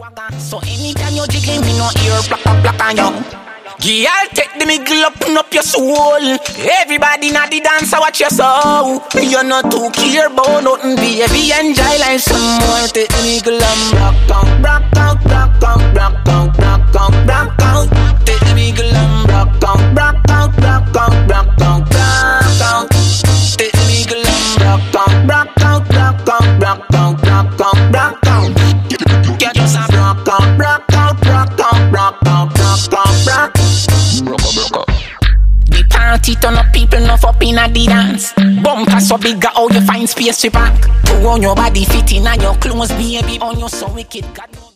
So anytime you jiggling, me no ear plaka on you. Girl, take the middle up your soul. Everybody na the dance, watch your soul. You're not too care about nothing, baby. Enjoy life some more. Take the middle and rock out, rock out, rock out, rock out, rock out, rock out. Take the middle and rock out, rock out, rock out, rock out, rock out. Take the middle and rock out, rock out, rock out, rock out, rock out, rock out. Get just a rock out, rock out, rock out, rock out, rock out, rock. The party turn up, people enough up in a the dance. Bumper so big, how you find space to pack. Put on your body fitting and your clothes, baby, on you so wicked. God knows.